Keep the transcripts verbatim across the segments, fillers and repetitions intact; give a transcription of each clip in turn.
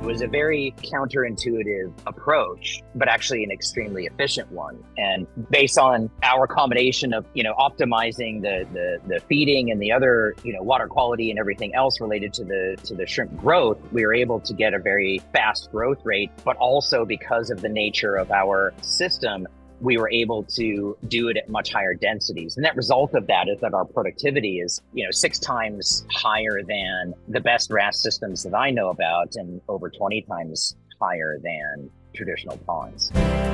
It was a very counterintuitive approach, but actually an extremely efficient one. And based on our combination of, you know, optimizing the, the, the feeding and the other, you know, water quality and everything else related to the, to the shrimp growth, we were able to get a very fast growth rate, but also because of the nature of our system, we were able to do it at much higher densities. And that result of that is that our productivity is, you know, six times higher than the best R A S systems that I know about and over twenty times higher than traditional ponds.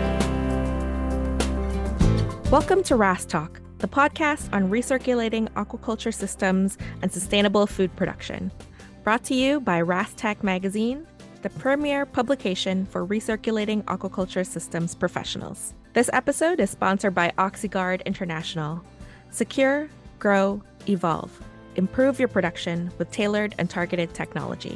Welcome to R A S Talk, the podcast on recirculating aquaculture systems and sustainable food production. Brought to you by R A S Tech Magazine, the premier publication for recirculating aquaculture systems professionals. This episode is sponsored by Oxyguard International. Secure, grow, evolve. Improve your production with tailored and targeted technology.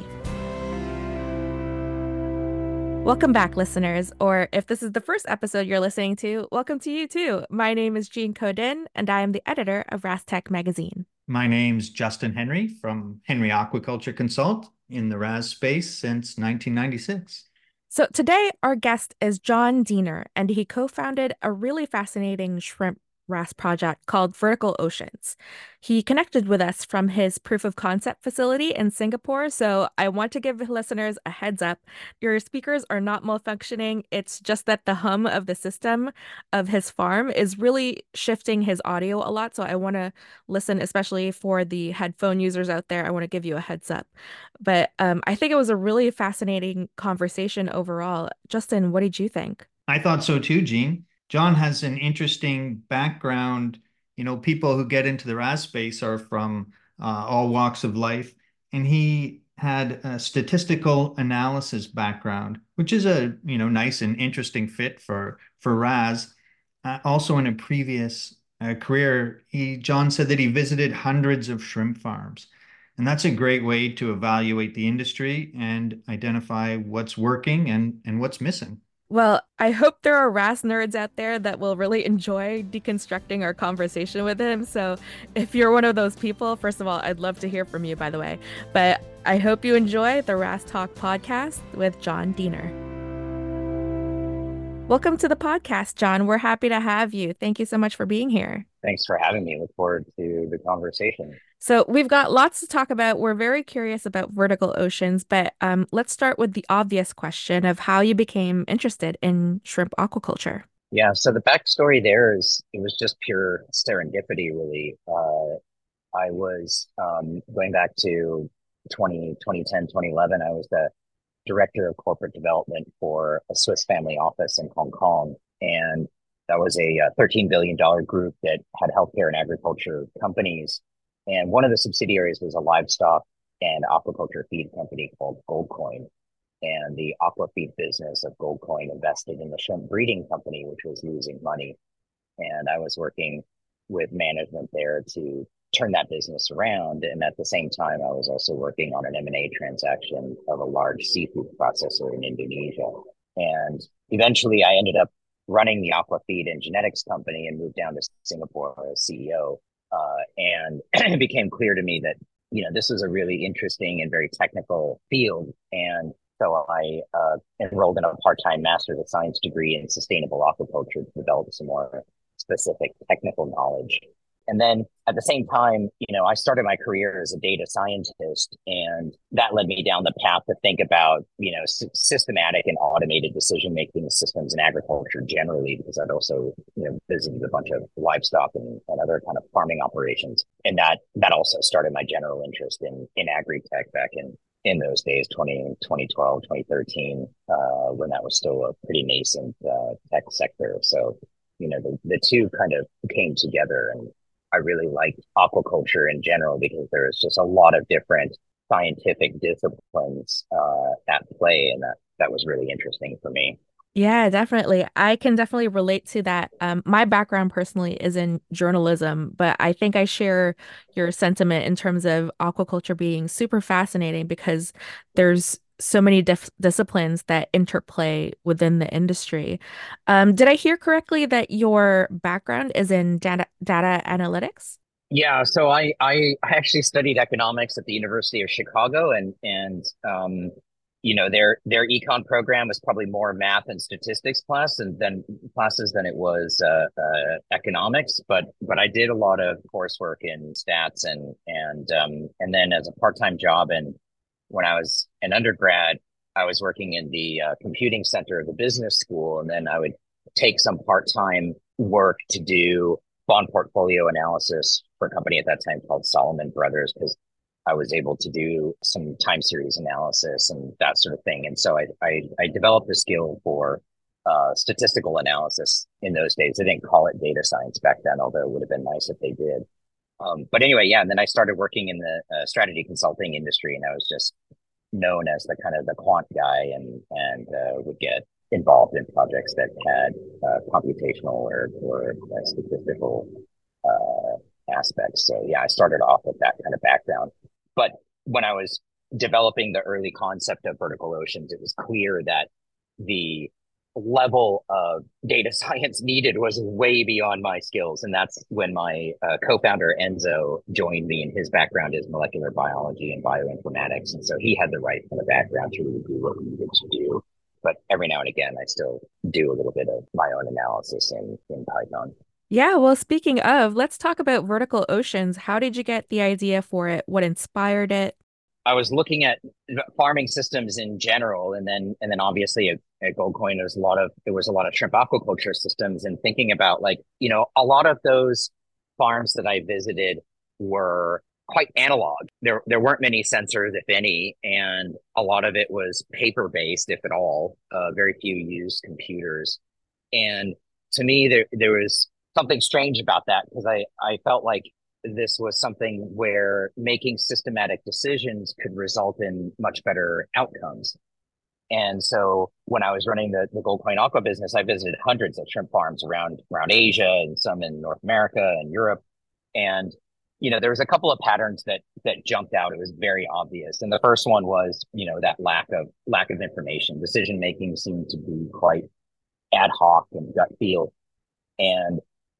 Welcome back, listeners, or if this is the first episode you're listening to, welcome to you too. My name is Jean Codin, and I am the editor of R A S Tech Magazine. My name's Justin Henry from Henry Aquaculture Consult in the R A S space since nineteen ninety-six. So today, our guest is John Diener, and he co-founded a really fascinating shrimp R A S project called Vertical Oceans. He connected with us from his proof of concept facility in Singapore, so I want to give listeners a heads up. Your speakers are not malfunctioning. It's just that the hum of the system of his farm is really shifting his audio a lot, so I want to listen, especially for the headphone users out there. I want to give you a heads up. But um, I think it was a really fascinating conversation overall. Justin, what did you think? I thought so too, Jean. John has an interesting background. You know, people who get into the R A S space are from uh, all walks of life. And he had a statistical analysis background, which is a, you know, nice and interesting fit for, for R A S. Uh, also in a previous uh, career, he, John said that he visited hundreds of shrimp farms. And that's a great way to evaluate the industry and identify what's working and, and what's missing. Well, I hope there are R A S nerds out there that will really enjoy deconstructing our conversation with him. So if you're one of those people, first of all, I'd love to hear from you, by the way. But I hope you enjoy the R A S Talk podcast with John Diener. Welcome to the podcast, John. We're happy to have you. Thank you so much for being here. Thanks for having me. Look forward to the conversation. So we've got lots to talk about. We're very curious about Vertical Oceans, but um, let's start with the obvious question of how you became interested in shrimp aquaculture. Yeah, so the backstory there is it was just pure serendipity, really. Uh, I was um, going back to twenty, twenty ten, twenty eleven. I was the director of corporate development for a Swiss family office in Hong Kong. And that was a thirteen billion dollars group that had healthcare and agriculture companies. And one of the subsidiaries was a livestock and aquaculture feed company called Goldcoin. And the aqua feed business of Goldcoin invested in the shrimp breeding company, which was losing money. And I was working with management there to turn that business around. And at the same time, I was also working on an M and A transaction of a large seafood processor in Indonesia. And eventually I ended up running the aqua feed and genetics company and moved down to Singapore as C E O. Uh, and it became clear to me that, you know, this was a really interesting and very technical field. And so I uh, enrolled in a part-time Master of Science degree in sustainable aquaculture to develop some more specific technical knowledge. And then at the same time, you know, I started my career as a data scientist, and that led me down the path to think about, you know, s- systematic and automated decision-making systems in agriculture generally, because I'd also, you know, visited a bunch of livestock and, and other kind of farming operations. And that, that also started my general interest in, in agri-tech back in, in those days, twenty, twenty twelve, twenty thirteen, uh, when that was still a pretty nascent uh, tech sector. So, you know, the, the two kind of came together, and I really liked aquaculture in general because there is just a lot of different scientific disciplines uh, at play, and that that was really interesting for me. Yeah, definitely. I can definitely relate to that. Um, my background personally is in journalism, but I think I share your sentiment in terms of aquaculture being super fascinating because there's so many dif- disciplines that interplay within the industry. Um, did I hear correctly that your background is in data data analytics? Yeah, so I I I actually studied economics at the University of Chicago, and and um, you know, their their econ program was probably more math and statistics class and then classes than it was uh, uh, economics. But but I did a lot of coursework in stats and and um, and then as a part time job, and when I was an undergrad, I was working in the uh, computing center of the business school, and then I would take some part time work to do bond portfolio analysis for a company at that time called Solomon Brothers, because I was able to do some time series analysis and that sort of thing. And so I I, I developed a skill for uh, statistical analysis in those days. They didn't call it data science back then, although it would have been nice if they did. Um, but anyway, yeah, and then I started working in the uh, strategy consulting industry, and I was just known as the kind of the quant guy, and and uh, would get involved in projects that had uh, computational or, or uh, statistical uh, aspects. So yeah, I started off with that kind of background. But when I was developing the early concept of vertical oceans, it was clear that the level of data science needed was way beyond my skills. And that's when my uh, co-founder, Enzo, joined me, and his background is molecular biology and bioinformatics. And so he had the right kind of background to really do what we needed to do. But every now and again, I still do a little bit of my own analysis in, in Python. Yeah, well, speaking of, let's talk about Vertical Oceans. How did you get the idea for it? What inspired it? I was looking at farming systems in general, and then and then obviously at, at Goldcoin, there was a lot of there was a lot of shrimp aquaculture systems, and thinking about, like, you know, a lot of those farms that I visited were quite analog. There there weren't many sensors, if any, and a lot of it was paper based, if at all. Uh, very few used computers, and to me, there there was something strange about that, because I, I felt like this was something where making systematic decisions could result in much better outcomes. And so when I was running the, the Goldcoin Aqua business, I visited hundreds of shrimp farms around, around Asia and some in North America and Europe. And, you know, there was a couple of patterns that, that jumped out. It was very obvious. And the first one was, you know, that lack of, lack of information. Decision-making seemed to be quite ad hoc and gut feel. And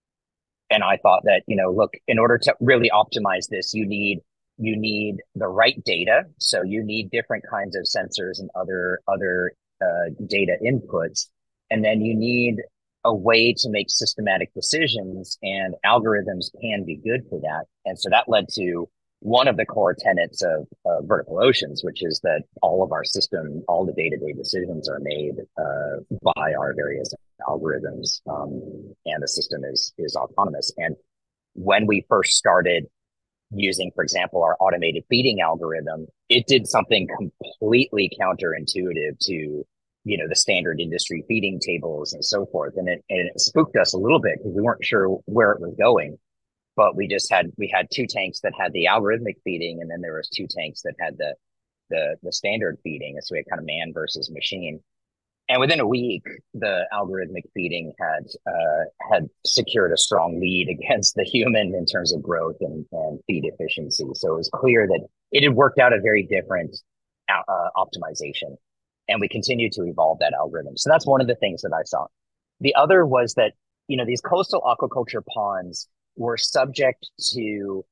And I thought that, you know, look, in order to really optimize this, you need you need the right data. So you need different kinds of sensors and other other uh, data inputs, and then you need a way to make systematic decisions, and algorithms can be good for that. And so that led to one of the core tenets of uh, Vertical Oceans, which is that all of our system, all the day-to-day decisions are made uh, by our various algorithms, um, and the system is is autonomous. And when we first started using, for example, our automated feeding algorithm, it did something completely counterintuitive to, you know, the standard industry feeding tables and so forth. And it, and it spooked us a little bit because we weren't sure where it was going. But we just had we had two tanks that had the algorithmic feeding, and then there was two tanks that had the the the standard feeding. So we had kind of man versus machine. And within a week, the algorithmic feeding had uh, had secured a strong lead against the human in terms of growth and, and feed efficiency. So it was clear that it had worked out a very different uh, optimization, and we continued to evolve that algorithm. So that's one of the things that I saw. The other was that, you know, these coastal aquaculture ponds were subject to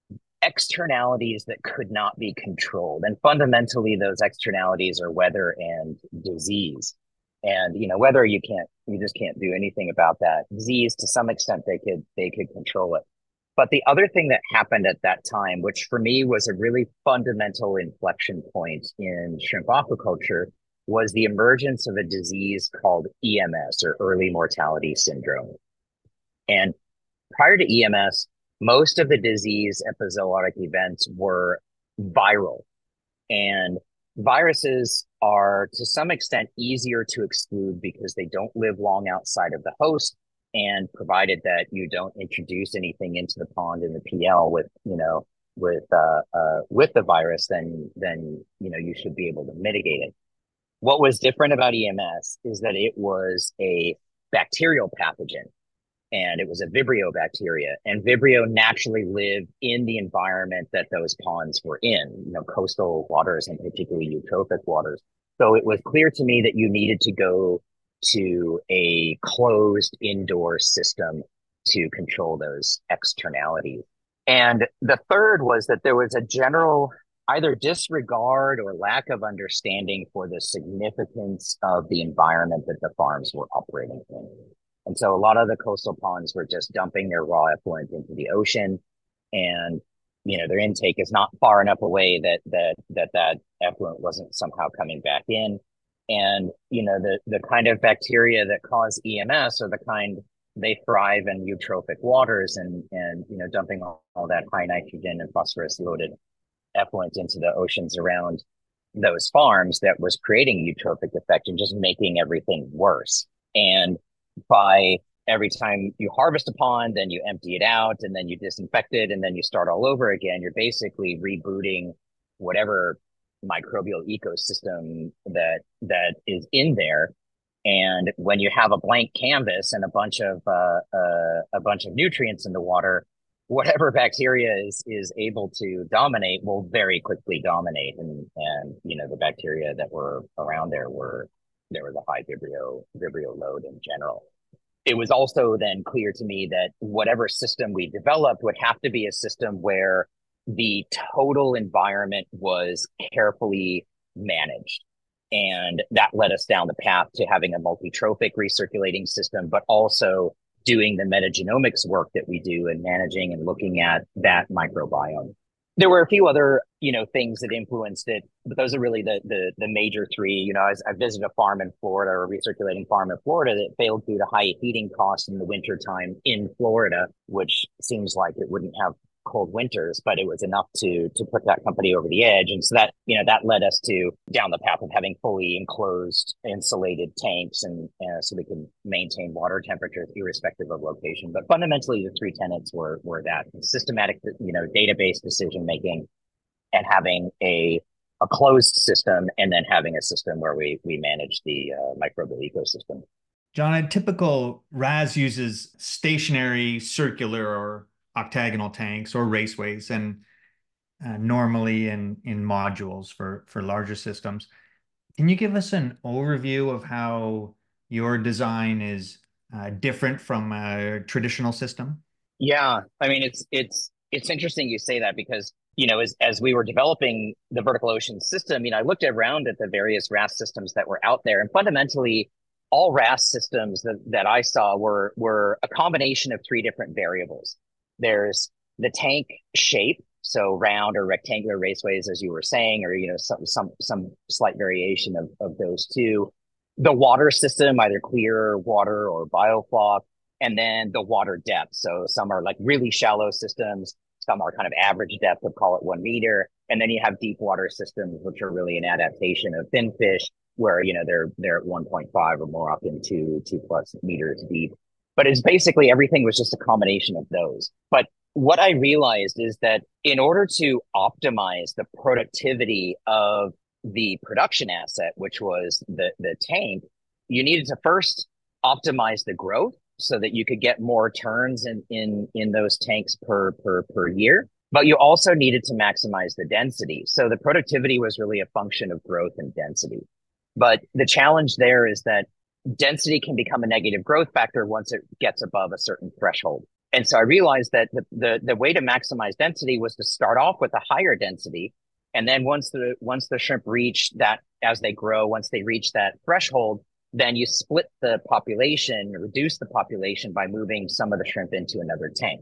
externalities that could not be controlled. And fundamentally, those externalities are weather and disease. And, you know, weather, you can't, you just can't do anything about that. Disease, to some extent, they could, they could control it. But the other thing that happened at that time, which for me was a really fundamental inflection point in shrimp aquaculture, was the emergence of a disease called E M S, or early mortality syndrome. And prior to E M S, most of the disease epizootic events were viral. And viruses are, to some extent, easier to exclude because they don't live long outside of the host. And provided that you don't introduce anything into the pond in the P L with, you know, with uh, uh, with the virus, then then you know you should be able to mitigate it. What was different about E M S is that it was a bacterial pathogen, and it was a Vibrio bacteria, and Vibrio naturally lived in the environment that those ponds were in, you know, coastal waters and particularly eutrophic waters. So it was clear to me that you needed to go to a closed indoor system to control those externalities. And the third was that there was a general either disregard or lack of understanding for the significance of the environment that the farms were operating in. And so a lot of the coastal ponds were just dumping their raw effluent into the ocean, and you know their intake is not far enough away that that that that effluent wasn't somehow coming back in. And you know the the kind of bacteria that cause E M S are the kind they thrive in eutrophic waters, and and you know dumping all, all that high nitrogen and phosphorus loaded effluent into the oceans around those farms that was creating eutrophic effect and just making everything worse. And by every time you harvest a pond, then you empty it out and then you disinfect it and then you start all over again, you're basically rebooting whatever microbial ecosystem that that is in there. And when you have a blank canvas and a bunch of uh, uh, a bunch of nutrients in the water, whatever bacteria is is able to dominate will very quickly dominate. And and you know the bacteria that were around there were there was a high vibrio vibrio load in general. It was also then clear to me that whatever system we developed would have to be a system where the total environment was carefully managed. And that led us down the path to having a multi-trophic recirculating system, but also doing the metagenomics work that we do and managing and looking at that microbiome. There were a few other, you know, things that influenced it, but those are really the the, the major three. You know, I, was, I visited a farm in Florida, or a recirculating farm in Florida that failed due to high heating costs in the wintertime in Florida, which seems like it wouldn't have cold winters, but it was enough to to put that company over the edge. And so that, you know, that led us to down the path of having fully enclosed, insulated tanks, and uh, so we can maintain water temperatures irrespective of location. But fundamentally, the three tenets were were that systematic, you know, database decision making, and having a a closed system, and then having a system where we we manage the uh, microbial ecosystem. John, a typical R A S uses stationary, circular, or octagonal tanks or raceways, and uh, normally in in modules for for larger systems. Can you give us an overview of how your design is uh, different from a traditional system? Yeah, I mean it's it's it's interesting you say that, because you know as as we were developing the vertical ocean system, you know I looked around at the various R A S systems that were out there, and fundamentally all R A S systems that, that I saw were were a combination of three different variables. There's the tank shape, so round or rectangular raceways, as you were saying, or you know some some some slight variation of, of those two. The water system, either clear water or biofloc, and then the water depth. So some are like really shallow systems, some are kind of average depth of, call it one meter, and then you have deep water systems, which are really an adaptation of fin fish, where you know they're they're at one point five or more, up into two plus meters deep. But it's basically everything was just a combination of those. But what I realized is that in order to optimize the productivity of the production asset, which was the, the tank, you needed to first optimize the growth so that you could get more turns in, in, in those tanks per, per, per year. But you also needed to maximize the density. So the productivity was really a function of growth and density. But the challenge there is that density can become a negative growth factor once it gets above a certain threshold. And so I realized that the, the, the way to maximize density was to start off with a higher density. And then once the once the shrimp reach that, as they grow, once they reach that threshold, then you split the population, reduce the population by moving some of the shrimp into another tank.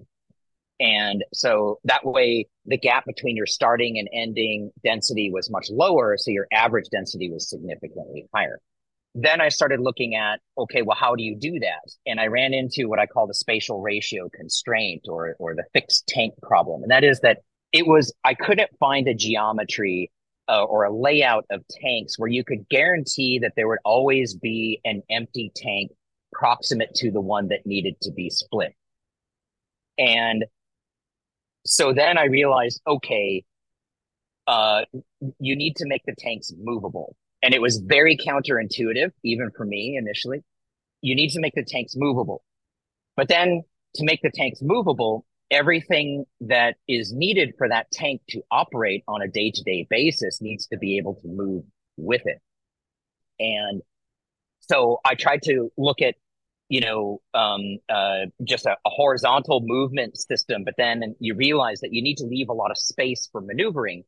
And so that way, the gap between your starting and ending density was much lower. So your average density was significantly higher. Then I started looking at, okay, well, how do you do that? And I ran into what I call the spatial ratio constraint, or, or the fixed tank problem. And that is that it was, I couldn't find a geometry uh, or a layout of tanks where you could guarantee that there would always be an empty tank proximate to the one that needed to be split. And so then I realized, okay, uh, you need to make the tanks movable. And it was very counterintuitive, even for me initially. You need to make the tanks movable. But then to make the tanks movable, everything that is needed for that tank to operate on a day-to-day basis needs to be able to move with it. And so I tried to look at, you know, um, uh, just a, a horizontal movement system, but then you realize that you need to leave a lot of space for maneuvering.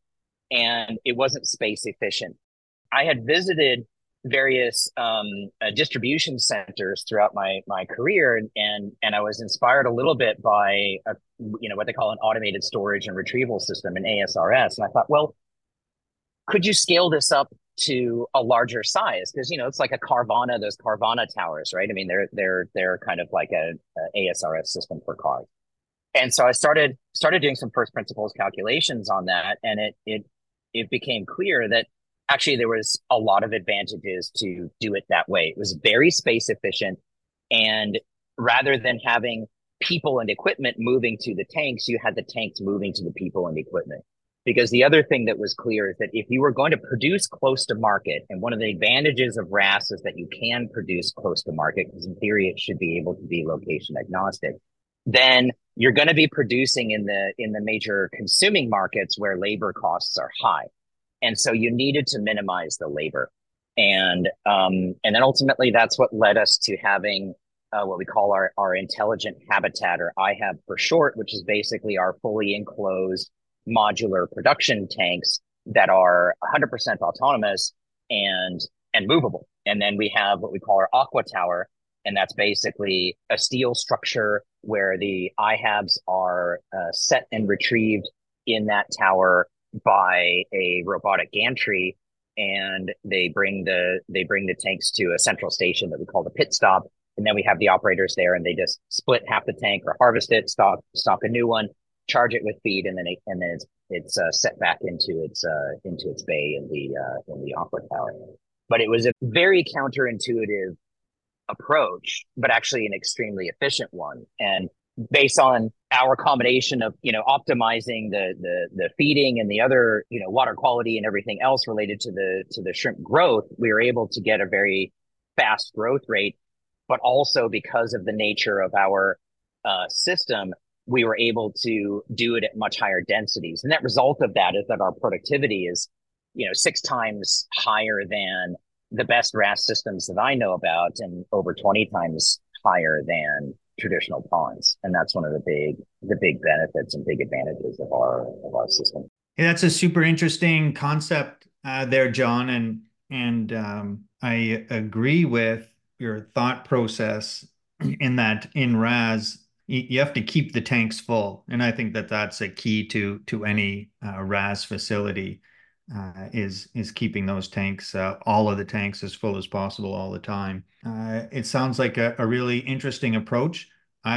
and it wasn't space efficient. I had visited various um, uh, distribution centers throughout my my career, and, and and I was inspired a little bit by a, you know what they call an automated storage and retrieval system, an A S R S, and I thought, well, could you scale this up to a larger size? Because you know it's like a Carvana, those Carvana towers, right? I mean, they're they're they're kind of like a, a A S R S system for cars. And so I started started doing some first principles calculations on that, and it it it became clear that actually there was a lot of advantages to do it that way. It was very space efficient, and rather than having people and equipment moving to the tanks, you had the tanks moving to the people and equipment. Because the other thing that was clear is that if you were going to produce close to market, and one of the advantages of R A S is that you can produce close to market, because in theory it should be able to be location agnostic, then you're going to be producing in the in the major consuming markets where labor costs are high. And so you needed to minimize the labor. And um, and then ultimately that's what led us to having uh, what we call our, our intelligent habitat, or I HAB for short, which is basically our fully enclosed modular production tanks that are one hundred percent autonomous and and movable. And then we have what we call our Aqua Tower, and that's basically a steel structure where the I HABs are uh, set and retrieved in that tower by a robotic gantry, and they bring the they bring the tanks to a central station that we call the pit stop, and then we have the operators there, and they just split half the tank or harvest it, stock stock a new one, charge it with feed, and then it, and then it's it's uh, set back into its uh, into its bay in the uh, in the Aqua Tower. But it was a very counterintuitive approach, but actually an extremely efficient one. And based on our combination of, you know, optimizing the the the feeding and the other, you know, water quality and everything else related to the to the shrimp growth, we were able to get a very fast growth rate. But also because of the nature of our uh, system, we were able to do it at much higher densities. And that result of that is that our productivity is, you know, six times higher than the best R A S systems that I know about, and over twenty times higher than traditional ponds. And that's one of the big, the big benefits and big advantages of our, of our system. Yeah, that's a super interesting concept uh, there, John. And, and um, I agree with your thought process in that in R A S, you have to keep the tanks full. And I think that that's a key to, to any uh, R A S facility. Uh, is is keeping those tanks, uh, all of the tanks, as full as possible all the time. Uh, it sounds like a, a really interesting approach.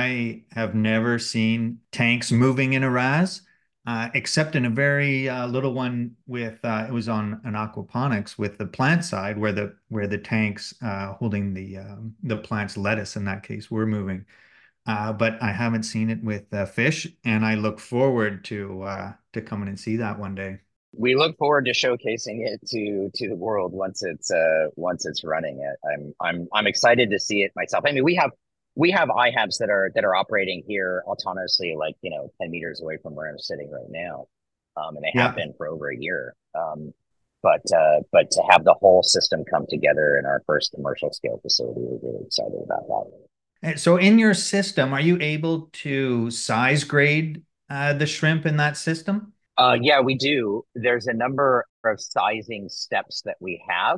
I have never seen tanks moving in a R A S, uh, except in a very uh, little one with, uh, it was on an aquaponics with the plant side, where the where the tanks uh, holding the um, the plant's lettuce in that case were moving. Uh, but I haven't seen it with uh, fish, and I look forward to uh, to coming and see that one day. We look forward to showcasing it to to the world once it's uh once it's running. I'm I'm I'm excited to see it myself. I mean, we have we have I HABs that are that are operating here autonomously, like, you know, ten meters away from where I'm sitting right now, um, and they have Yeah. been for over a year. Um, but uh, but to have the whole system come together in our first commercial scale facility, we're really excited about that. And so in your system, are you able to size grade uh, the shrimp in that system? Uh, yeah, we do. There's a number of sizing steps that we have.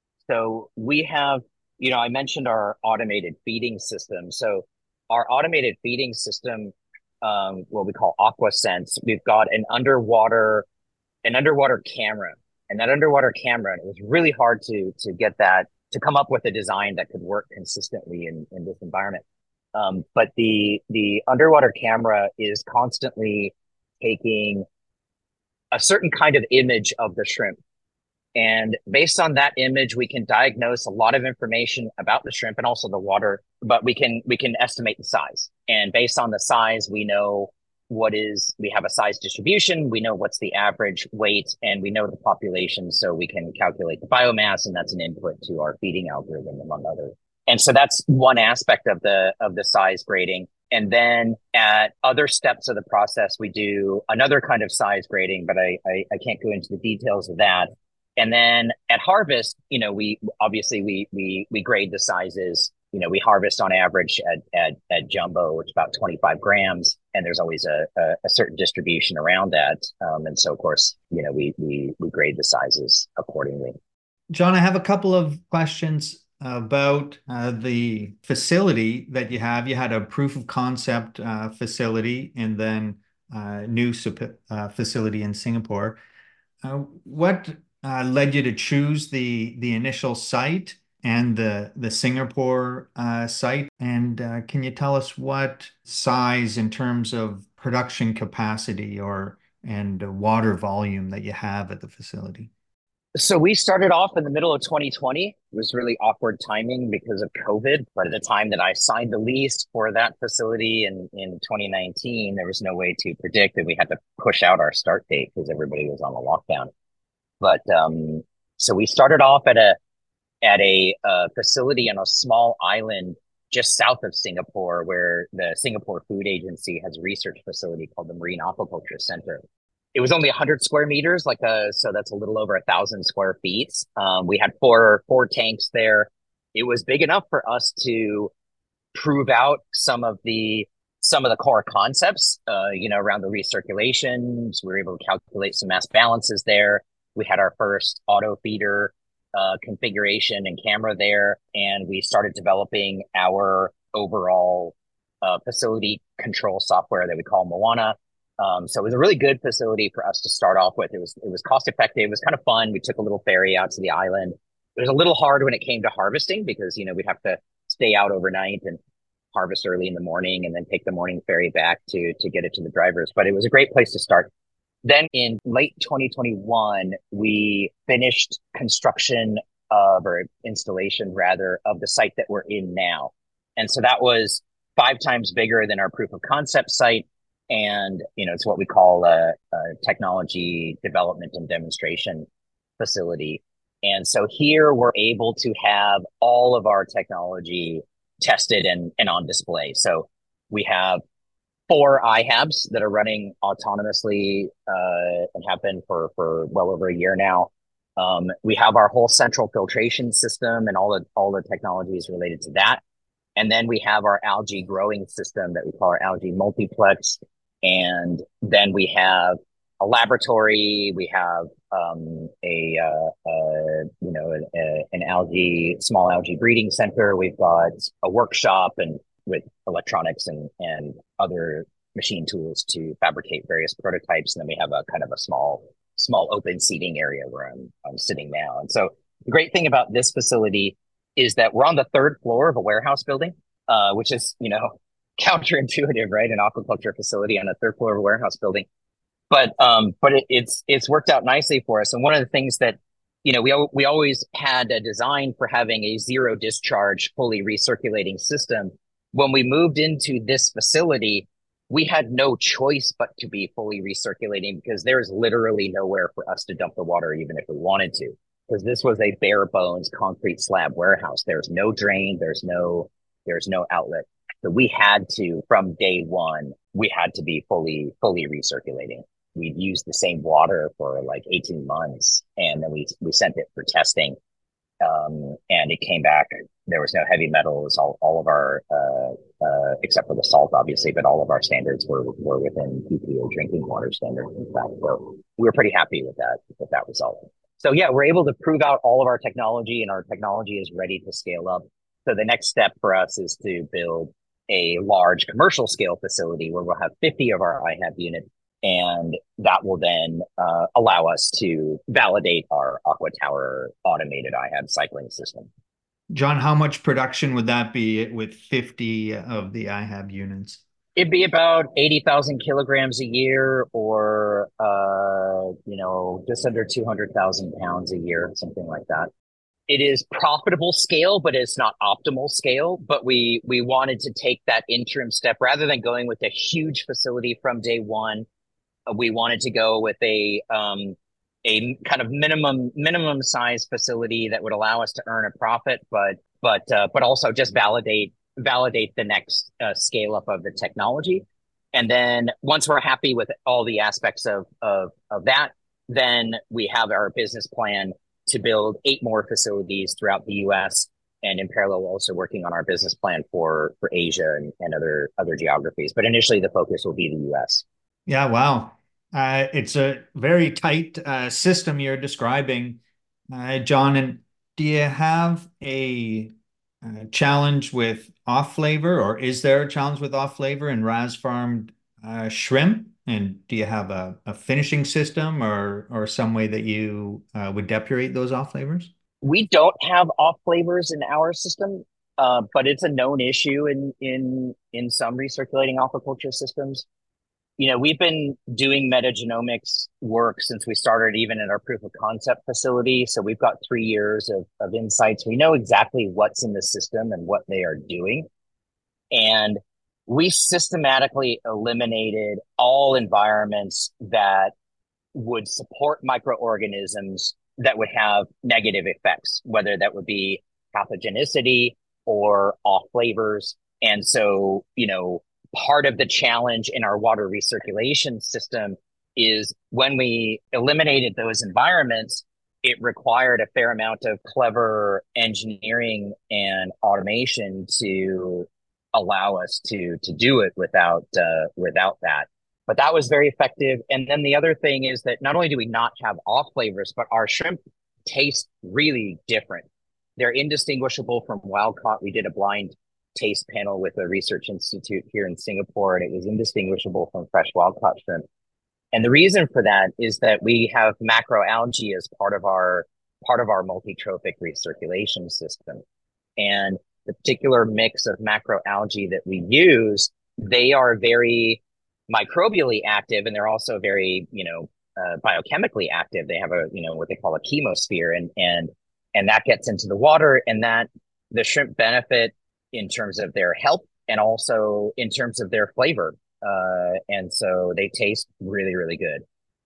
So we have, you know, I mentioned our automated feeding system. So our automated feeding system, um, what we call AquaSense, we've got an underwater, an underwater camera, and that underwater camera, and it was really hard to to get that to come up with a design that could work consistently in in this environment. Um, but the the underwater camera is constantly taking a certain kind of image of the shrimp. And based on that image, we can diagnose a lot of information about the shrimp and also the water, but we can we can estimate the size. And based on the size, we know what is, we have a size distribution, we know what's the average weight, and we know the population, so we can calculate the biomass, and that's an input to our feeding algorithm, among others. And so that's one aspect of the of the size grading. And then at other steps of the process, we do another kind of size grading, but I, I, I can't go into the details of that. And then at harvest, you know, we obviously we we we grade the sizes you know, we harvest on average at, at, at jumbo, which is about twenty-five grams. And there's always a, a, a certain distribution around that. Um, and so, of course, you know, we, we, we grade the sizes accordingly. John, I have a couple of questions about uh, the facility that you have. You had a proof of concept uh, facility and then uh, new uh, facility in Singapore. Uh, what uh, led you to choose the the initial site and the the Singapore uh, site? And uh, can you tell us what size in terms of production capacity or and water volume that you have at the facility? So we started off in the middle of twenty twenty. It was really awkward timing because of COVID. But at the time that I signed the lease for that facility in, in twenty nineteen, there was no way to predict that we had to push out our start date because everybody was on the lockdown. But um, so we started off at a at a uh, facility on a small island just south of Singapore, where the Singapore Food Agency has a research facility called the Marine Aquaculture Center. It was only one hundred square meters, like a, so that's a little over a thousand square feet. Um, we had four four tanks there. It was big enough for us to prove out some of the some of the core concepts, uh, you know, around the recirculations. We were able to calculate some mass balances there. We had our first auto feeder uh, configuration and camera there, and we started developing our overall uh, facility control software that we call Moana. Um, so it was a really good facility for us to start off with. It was it was cost effective. It was kind of fun. We took a little ferry out to the island. It was a little hard when it came to harvesting because, you know, we'd have to stay out overnight and harvest early in the morning and then take the morning ferry back to to get it to the drivers. But it was a great place to start. Then in late twenty twenty-one, we finished construction of, or installation rather, of the site that we're in now. And so that was five times bigger than our proof of concept site. And, you know, it's what we call a, a technology development and demonstration facility. And so here we're able to have all of our technology tested and, and on display. So we have four I HABs that are running autonomously uh, and have been for, for well over a year now. Um, we have our whole central filtration system and all the, all the technologies related to that. And then we have our algae growing system that we call our algae multiplex. And then we have a laboratory. We have um, a, uh, uh, you know, a, a, an algae, small algae breeding center. We've got a workshop and with electronics and, and other machine tools to fabricate various prototypes. And then we have a kind of a small, small open seating area where I'm, I'm sitting now. And so the great thing about this facility is that we're on the third floor of a warehouse building, uh, which is, you know, counterintuitive, right? An aquaculture facility on the third floor of a warehouse building. But, um, but it, it's, it's worked out nicely for us. And one of the things that, you know, we, we always had a design for having a zero discharge, fully recirculating system. When we moved into this facility, we had no choice but to be fully recirculating because there's literally nowhere for us to dump the water, even if we wanted to, because this was a bare bones concrete slab warehouse. There's no drain. There's no, there's no outlet. So we had to, from day one, we had to be fully, fully recirculating. We'd used the same water for like eighteen months, and then we, we sent it for testing. Um, and it came back. There was no heavy metals. All, all of our, uh, uh, except for the salt, obviously, but all of our standards were, were within P P A drinking water standards, in fact. So we were pretty happy with that, with that result. So yeah, we're able to prove out all of our technology, and our technology is ready to scale up. So the next step for us is to build a large commercial scale facility where we'll have fifty of our I HAB units. And that will then uh, allow us to validate our Aqua Tower automated I HAB cycling system. John, how much production would that be with fifty of the I HAB units? It'd be about eighty thousand kilograms a year, or, uh, you know, just under two hundred thousand pounds a year, something like that. It is profitable scale, but it's not optimal scale. But we, we wanted to take that interim step rather than going with a huge facility from day one. We wanted to go with a um, a kind of minimum minimum size facility that would allow us to earn a profit, but but uh, but also just validate validate the next uh, scale up of the technology. And then once we're happy with all the aspects of of of that, then we have our business plan to build eight more facilities throughout the U S and in parallel also working on our business plan for for Asia and, and other other geographies. But initially, the focus will be the U S. Yeah, wow. Uh, it's a very tight uh, system you're describing, uh, John. And do you have a, uh challenge with off flavor, or is there a challenge with off flavor in RAS farmed uh, shrimp? And do you have a, a finishing system or or some way that you uh, would depurate those off flavors? We don't have off flavors in our system, uh, but it's a known issue in in in some recirculating aquaculture systems. You know, we've been doing metagenomics work since we started, even in our proof of concept facility. So we've got three years of, of insights. We know exactly what's in the system and what they are doing. And we systematically eliminated all environments that would support microorganisms that would have negative effects, whether that would be pathogenicity or off flavors. And so, you know, part of the challenge in our water recirculation system is when we eliminated those environments, it required a fair amount of clever engineering and automation to allow us to to do it without uh, without that. But that was very effective. And then the other thing is that not only do we not have off flavors, but our shrimp taste really different. They're indistinguishable from wild caught. We did a blind taste panel with a research institute here in Singapore, and it was indistinguishable from fresh wild caught shrimp. And the reason for that is that we have macroalgae as part of our part of our multi-trophic recirculation system. And the particular mix of macroalgae that we use, they are very microbially active, and they're also very, you know, uh, biochemically active. They have a, you know, what they call a chemosphere, and and and that gets into the water, and that the shrimp benefit in terms of their health and also in terms of their flavor. Uh, and so they taste really, really good.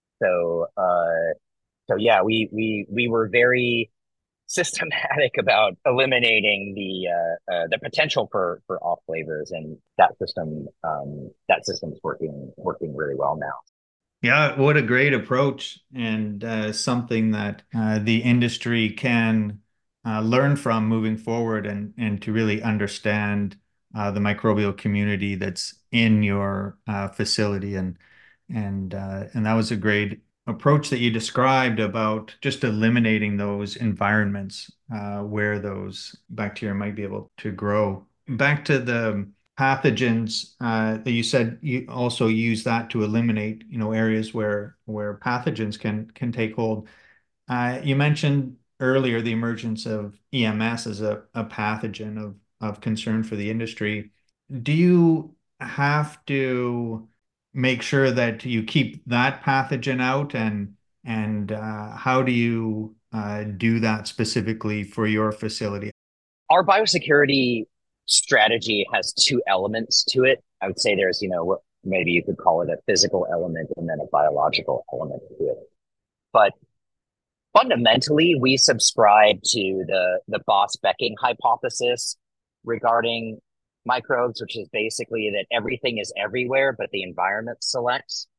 So, uh, so yeah, we we we were very systematic about eliminating the uh, uh, the potential for for off flavors, and that system um, that system's working working really well now. Yeah, what a great approach, and uh, something that uh, the industry can uh, learn from moving forward, and and to really understand uh, the microbial community that's in your uh, facility, and and uh, and that was a great approach that you described about just eliminating those environments uh, where those bacteria might be able to grow. Back to the pathogens uh, that you said you also use that to eliminate, you know, areas where where pathogens can can take hold. Uh, you mentioned earlier the emergence of E M S as a, a pathogen of of concern for the industry. Do you have to make sure that you keep that pathogen out, and and uh, how do you uh, do that specifically for your facility? Our biosecurity strategy has two elements to it. I would say there's, you know, what maybe you could call it a physical element and then a biological element to it. But fundamentally, we subscribe to the the Bos-Becking hypothesis regarding microbes, which is basically that everything is everywhere, but the environment selects.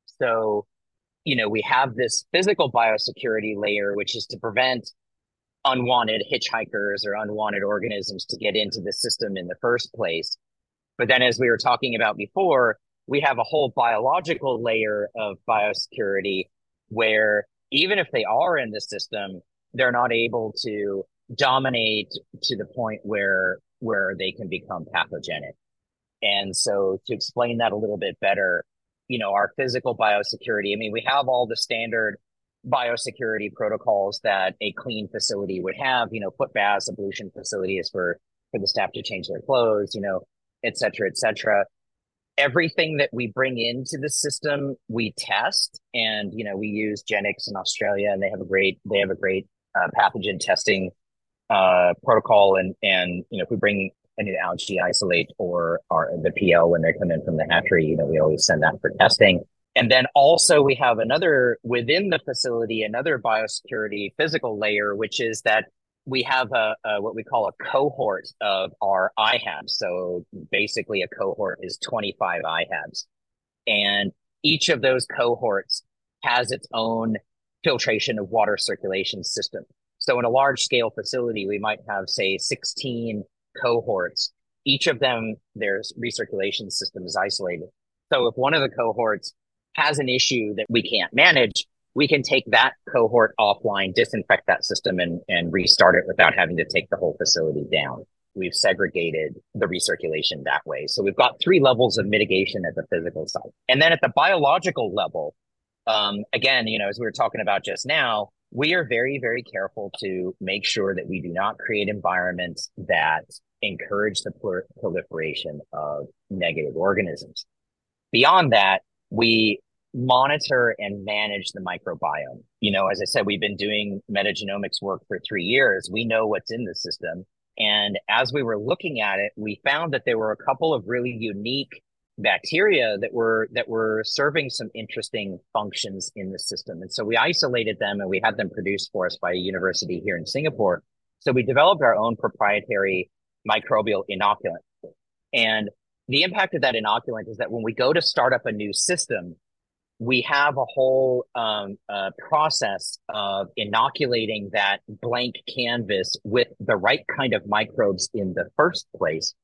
So, you know, we have this physical biosecurity layer, which is to prevent unwanted hitchhikers or unwanted organisms to get into the system in the first place. But then, as we were talking about before, we have a whole biological layer of biosecurity where even if they are in the system, they're not able to dominate to the point where where they can become pathogenic. And so to explain that a little bit better, you know, our physical biosecurity, I mean, we have all the standard biosecurity protocols that a clean facility would have, you know, foot baths, ablution facilities for, for the staff to change their clothes, you know, et cetera, et cetera. Everything that we bring into the system, we test, and, you know, we use Genix in Australia, and they have a great, they have a great uh, pathogen testing uh, protocol. And, and, you know, if we bring a new algae isolate or our, the P L when they come in from the hatchery, you know, we always send that for testing. And then also we have another within the facility, another biosecurity physical layer, which is that we have a, a what we call a cohort of our I HABs. So basically a cohort is twenty-five I HABs. And each of those cohorts has its own filtration of water circulation system. So in a large scale facility, we might have, say, sixteen cohorts. Each of them, their recirculation system is isolated. So if one of the cohorts has an issue that we can't manage, we can take that cohort offline, disinfect that system, and, and restart it without having to take the whole facility down. We've segregated the recirculation that way. So we've got three levels of mitigation at the physical side. And then at the biological level, um, again, you know, as we were talking about just now, we are very, very careful to make sure that we do not create environments that encourage the proliferation of negative organisms. Beyond that, we monitor and manage the microbiome. You know, as I said, we've been doing metagenomics work for three years. We know what's in the system. And as we were looking at it, we found that there were a couple of really unique bacteria that were that were serving some interesting functions in the system. And so we isolated them and we had them produced for us by a university here in Singapore. So we developed our own proprietary microbial inoculant. And the impact of that inoculant is that when we go to start up a new system, we have a whole um, uh, process of inoculating that blank canvas with the right kind of microbes in the first place.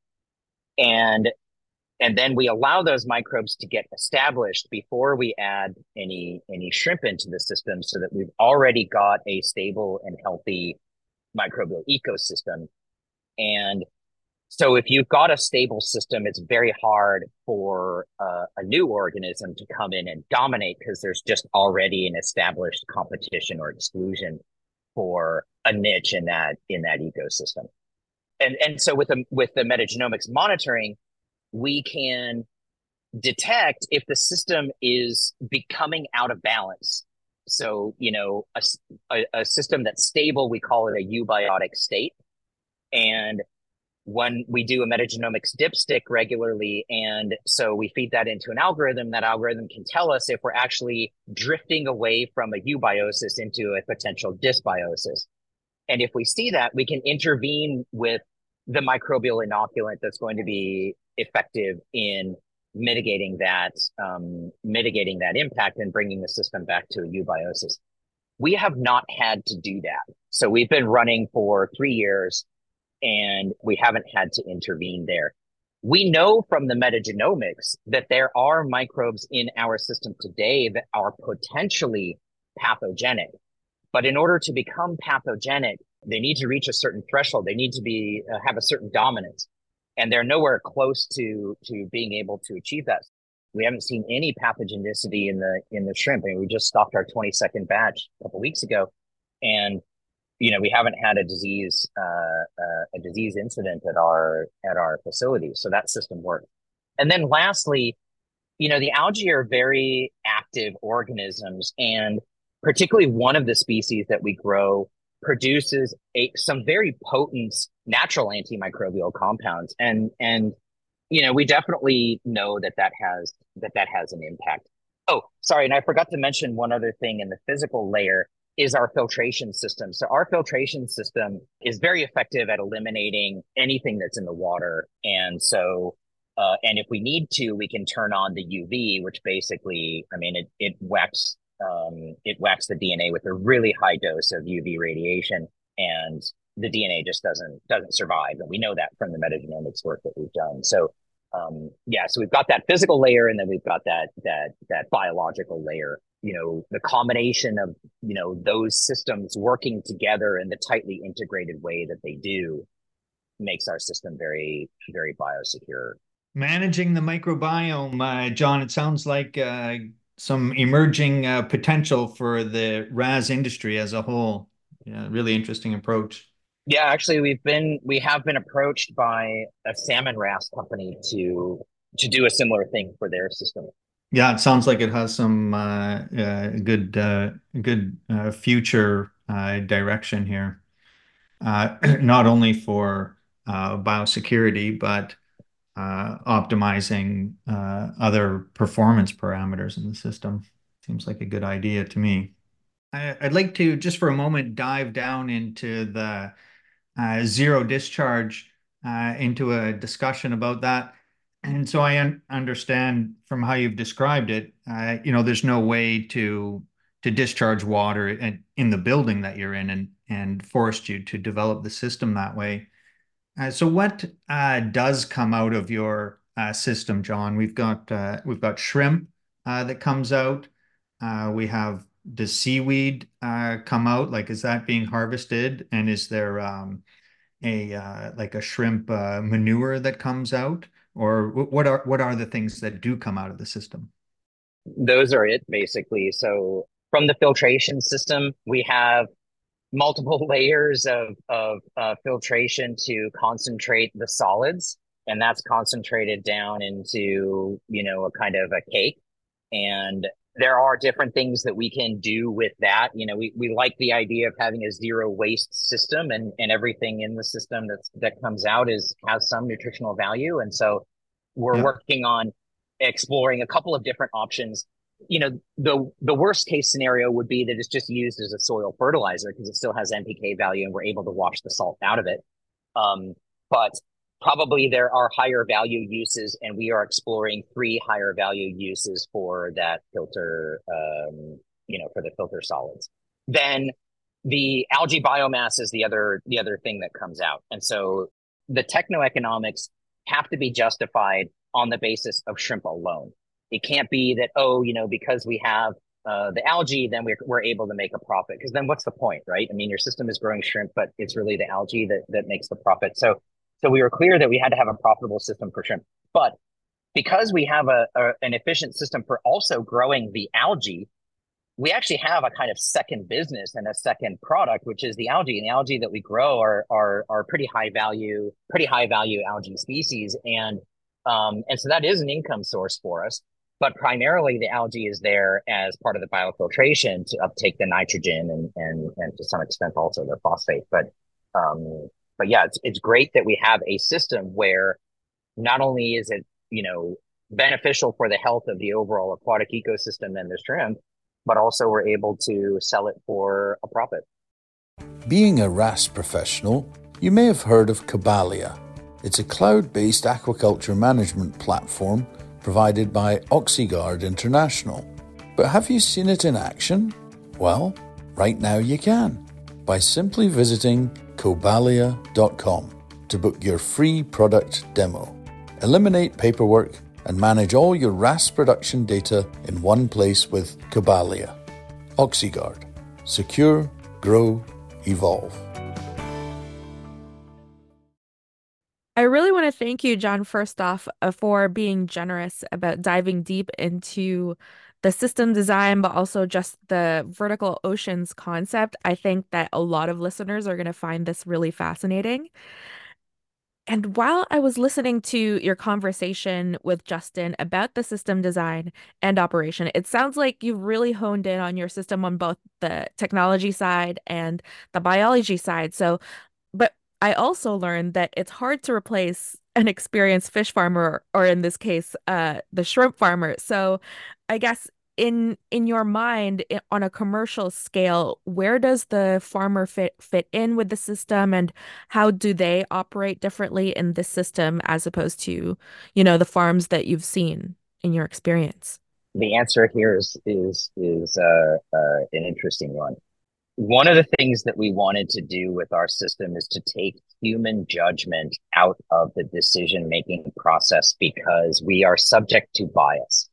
And And then we allow those microbes to get established before we add any any shrimp into the system, so that we've already got a stable and healthy microbial ecosystem. And so if you've got a stable system, it's very hard for uh, a new organism to come in and dominate, because there's just already an established competition or exclusion for a niche in that in that ecosystem. And and so with the with the metagenomics monitoring, we can detect if the system is becoming out of balance. So, you know, a, a, a system that's stable, we call it a eubiotic state. And when we do a metagenomics dipstick regularly, and so we feed that into an algorithm, that algorithm can tell us if we're actually drifting away from a eubiosis into a potential dysbiosis. And if we see that, we can intervene with the microbial inoculant that's going to be effective in mitigating that, um, mitigating that impact and bringing the system back to a eubiosis. We have not had to do that. So we've been running for three years and we haven't had to intervene there. We know from the metagenomics that there are microbes in our system today that are potentially pathogenic. But in order to become pathogenic, they need to reach a certain threshold. They need to be uh, have a certain dominance, and they're nowhere close to to being able to achieve that. We haven't seen any pathogenicity in the in the shrimp. I mean, we just stopped our twenty-second batch a couple of weeks ago, and you know we haven't had a disease uh, uh, a disease incident at our at our facility. So that system works. And then lastly, you know the algae are very active organisms, and particularly one of the species that we grow produces a, some very potent natural antimicrobial compounds. And, and, you know, we definitely know that that has, that that has an impact. Oh, sorry. And I forgot to mention one other thing in the physical layer is our filtration system. So our filtration system is very effective at eliminating anything that's in the water. And so, uh, and if we need to, we can turn on the U V, which basically, I mean, it, it whacks Um, it whacks the D N A with a really high dose of U V radiation, and the D N A just doesn't doesn't survive. And we know that from the metagenomics work that we've done. So um, yeah, so we've got that physical layer, and then we've got that that that biological layer. You know, the combination of you know those systems working together in the tightly integrated way that they do makes our system very very biosecure. Managing the microbiome, uh, John, it sounds like uh, some emerging uh, potential for the R A S industry as a whole. Yeah, really interesting approach. Yeah, actually, we've been we have been approached by a salmon R A S company to to do a similar thing for their system. Yeah, it sounds like it has some uh, uh, good uh, good uh, future uh, direction here, uh, not only for uh, biosecurity, but uh, optimizing uh, other performance parameters in the system. Seems like a good idea to me. I, I'd like to just for a moment dive down into the uh, zero discharge, uh, into a discussion about that. And so I un understand from how you've described it, uh, you know, there's no way to to discharge water in, in the building that you're in, and and forced you to develop the system that way. Uh, so what uh, does come out of your uh, system, John? We've got uh, we've got shrimp uh, that comes out. Uh, we have the seaweed uh, come out. Like, is that being harvested? And is there um, a uh, like a shrimp uh, manure that comes out? Or what are what are the things that do come out of the system? Those are it basically. So from the filtration system, we have multiple layers of of uh, filtration to concentrate the solids, and that's concentrated down into, you know, a kind of a cake. And there are different things that we can do with that. You know, we, we like the idea of having a zero waste system, and, and everything in the system that's that comes out is has some nutritional value. And so we're Yeah. working on exploring a couple of different options. You know, the the worst case scenario would be that it's just used as a soil fertilizer because it still has N P K value and we're able to wash the salt out of it. Um, but probably there are higher value uses, and we are exploring three higher value uses for that filter, um, you know, for the filter solids. Then the algae biomass is the other the other thing that comes out. And so the technoeconomics have to be justified on the basis of shrimp alone. It can't be that, oh, you know, because we have uh, the algae, then we're, we're able to make a profit. Because then what's the point, right? I mean, your system is growing shrimp, but it's really the algae that, that makes the profit. So so we were clear that we had to have a profitable system for shrimp. But because we have a, a an efficient system for also growing the algae, we actually have a kind of second business and a second product, which is the algae. And the algae that we grow are are are pretty high value, pretty high value algae species. And um, and so that is an income source for us. But primarily the algae is there as part of the biofiltration to uptake the nitrogen and and and to some extent also the phosphate. But um, but yeah, it's it's great that we have a system where not only is it, you know, beneficial for the health of the overall aquatic ecosystem and the shrimp, but also we're able to sell it for a profit. Being a R A S professional, you may have heard of Cobalia. It's a cloud-based aquaculture management platform provided by Oxygard International. But have you seen it in action? Well, right now you can, by simply visiting cobalia dot com to book your free product demo. Eliminate paperwork and manage all your R A S production data in one place with Cobalia. Oxygard. Secure, grow, evolve. I really want to thank you, John, first off, uh, for being generous about diving deep into the system design, but also just the vertical oceans concept. I think that a lot of listeners are going to find this really fascinating. And while I was listening to your conversation with Justin about the system design and operation, it sounds like you've really honed in on your system on both the technology side and the biology side. So, but I also learned that it's hard to replace an experienced fish farmer, or in this case, uh, the shrimp farmer. So I guess in in your mind, i- on a commercial scale, where does the farmer fit fit in with the system, and how do they operate differently in this system as opposed to, you know, the farms that you've seen in your experience? The answer here is is is uh, uh, an interesting one. One of the things that we wanted to do with our system is to take human judgment out of the decision-making process because we are subject to bias.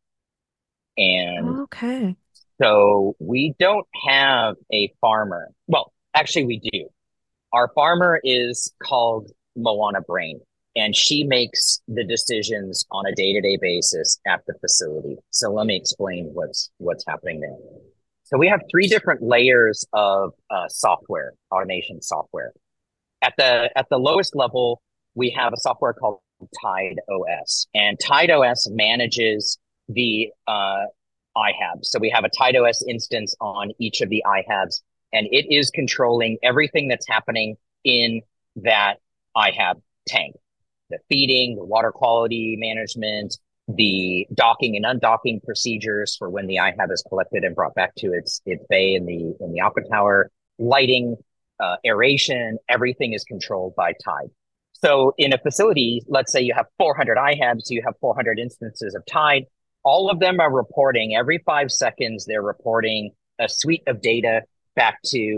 And Okay. so we don't have a farmer. Well, actually, we do. Our farmer is called Moana Brain, and she makes the decisions on a day-to-day basis at the facility. So let me explain what's what's happening there. So we have three different layers of uh, software, automation software. At the at the lowest level, we have a software called Tide O S, and Tide O S manages the uh, I HABs. So we have a Tide O S instance on each of the I HABs, and it is controlling everything that's happening in that I HAB tank: the feeding, the water quality management, the docking and undocking procedures for when the I HAB is collected and brought back to its its bay in the in the aqua tower, lighting, uh, aeration, everything is controlled by Tide. So in a facility, let's say you have four hundred I HABs, you have four hundred instances of Tide. All of them are reporting every five seconds. They're reporting a suite of data back to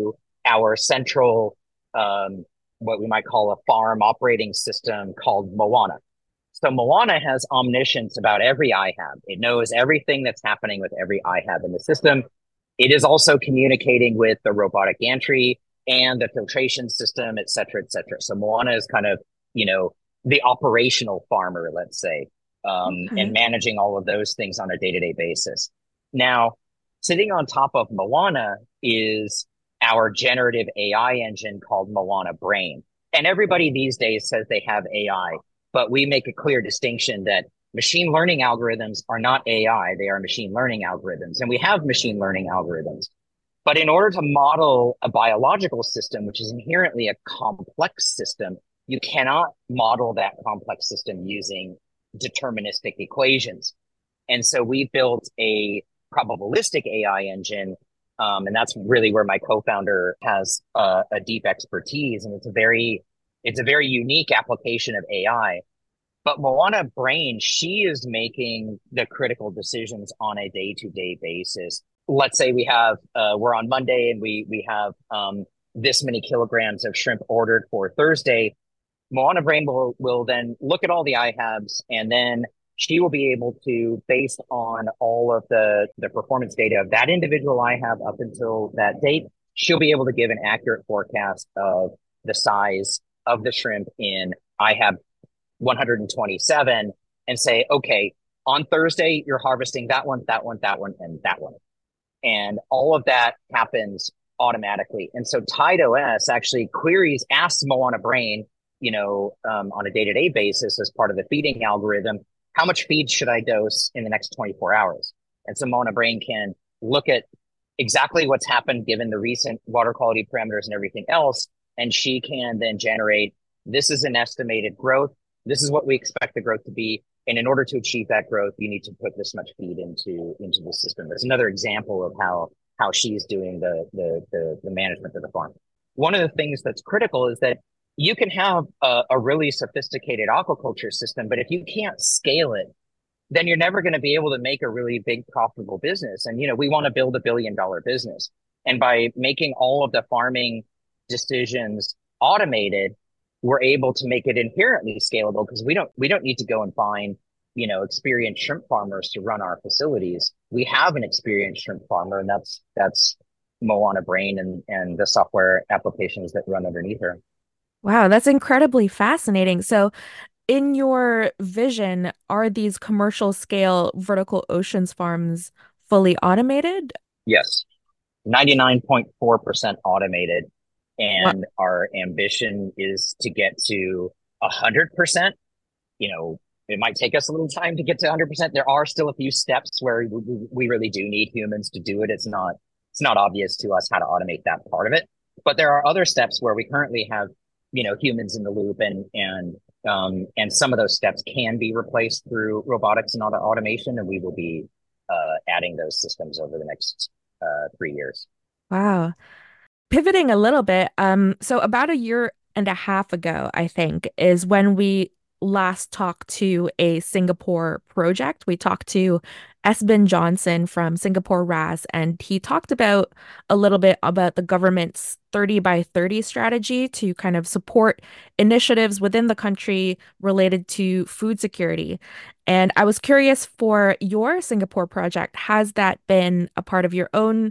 our central, um, what we might call a farm operating system called Moana. So Moana has omniscience about every I H A B. It knows everything that's happening with every I H A B in the system. It is also communicating with the robotic gantry and the filtration system, et cetera, et cetera. So Moana is kind of, you know, the operational farmer, let's say, um, Okay. and managing all of those things on a day-to-day basis. Now, sitting on top of Moana is our generative A I engine called Moana Brain. And everybody these days says they have A I, but we make a clear distinction that machine learning algorithms are not A I, they are machine learning algorithms. And we have machine learning algorithms. But in order to model a biological system, which is inherently a complex system, you cannot model that complex system using deterministic equations. And so we built a probabilistic A I engine. Um, and that's really where my co-founder has uh, a deep expertise. And it's a very, it's a very unique application of A I. But Moana Brain, she is making the critical decisions on a day-to-day basis. Let's say we have, uh, we're on Monday and we we have um, this many kilograms of shrimp ordered for Thursday. Moana Brain will, will then look at all the I H A Bs, and then she will be able to, based on all of the, the performance data of that individual I H A B up until that date, she'll be able to give an accurate forecast of the size of the shrimp in I H A B one hundred twenty-seven and say, okay, on Thursday, you're harvesting that one, that one, that one, and that one. And all of that happens automatically. And so TideOS actually queries, asks Moana Brain, you know, um, on a day-to-day basis as part of the feeding algorithm, how much feed should I dose in the next twenty-four hours? And so Moana Brain can look at exactly what's happened given the recent water quality parameters and everything else. And she can then generate, this is an estimated growth. This is what we expect the growth to be. And in order to achieve that growth, you need to put this much feed into, into the system. That's another example of how, how she's doing the, the, the, the management of the farm. One of the things that's critical is that you can have a, a really sophisticated aquaculture system, but if you can't scale it, then you're never going to be able to make a really big profitable business. And, you know, we want to build a billion dollar business. And by making all of the farming decisions automated, we're able to make it inherently scalable because we don't we don't need to go and find, you know, experienced shrimp farmers to run our facilities. We have an experienced shrimp farmer, and that's that's Moana Brain and and the software applications that run underneath her. Wow, that's incredibly fascinating. So, in your vision, are these commercial scale vertical oceans farms fully automated? Yes, ninety-nine point four percent automated. Wow. And our ambition is to get to one hundred percent. You know, it might take us a little time to get to one hundred percent. There are still a few steps where we, we really do need humans to do it. It's not, it's not obvious to us how to automate that part of it. But there are other steps where we currently have, you know, humans in the loop, and, and, um, and some of those steps can be replaced through robotics and auto automation. And we will be, uh, adding those systems over the next, uh, three years. Wow. Pivoting a little bit, um, so about a year and a half ago, I think, is when we last talked to a Singapore project. We talked to Esben Johnson from Singapore R A S, and he talked about a little bit about the government's thirty by thirty strategy to kind of support initiatives within the country related to food security. And I was curious for your Singapore project, has that been a part of your own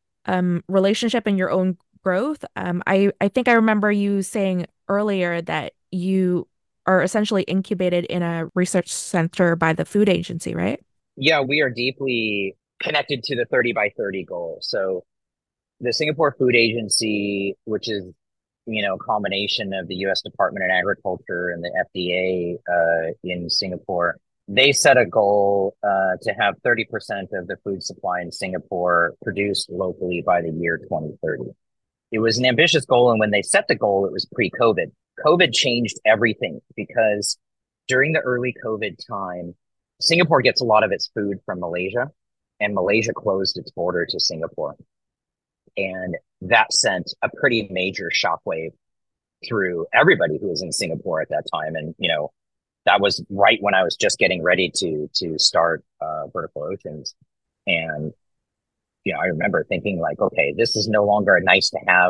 um, relationship and your own growth? Um, I, I think I remember you saying earlier that you are essentially incubated in a research center by the food agency, right? Yeah, we are deeply connected to the thirty by thirty goal. So the Singapore Food Agency, which is, you know, a combination of the U S Department of Agriculture and the F D A uh, in Singapore, they set a goal uh, to have thirty percent of the food supply in Singapore produced locally by the year twenty thirty. It was an ambitious goal. And when they set the goal, it was pre-COVID. COVID changed everything because during the early COVID time, Singapore gets a lot of its food from Malaysia, and Malaysia closed its border to Singapore. And that sent a pretty major shockwave through everybody who was in Singapore at that time. And, you know, that was right when I was just getting ready to, to start, uh, Vertical Oceans. And, you know, I remember thinking like, okay, this is no longer a nice to have